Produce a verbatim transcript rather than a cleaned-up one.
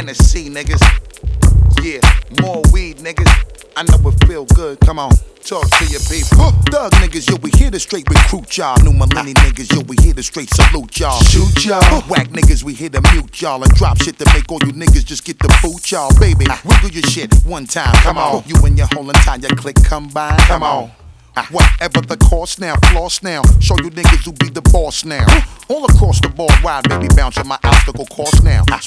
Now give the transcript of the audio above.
Hennessy, niggas. Yeah, more weed, niggas. I know it feel good, come on, talk to your people. Thug niggas, yo, we here to straight recruit y'all. New millennial niggas, yo, we here to straight salute y'all. Shoot y'all. Whack niggas, we here to mute y'all and drop shit to make all you niggas just get the boot y'all. Baby, wiggle your shit one time, come on. You and your whole entire clique combine, come on. Whatever the cost now, floss now. Show you niggas who be the boss now. All across the board wide, baby, bounce on my obstacle course now.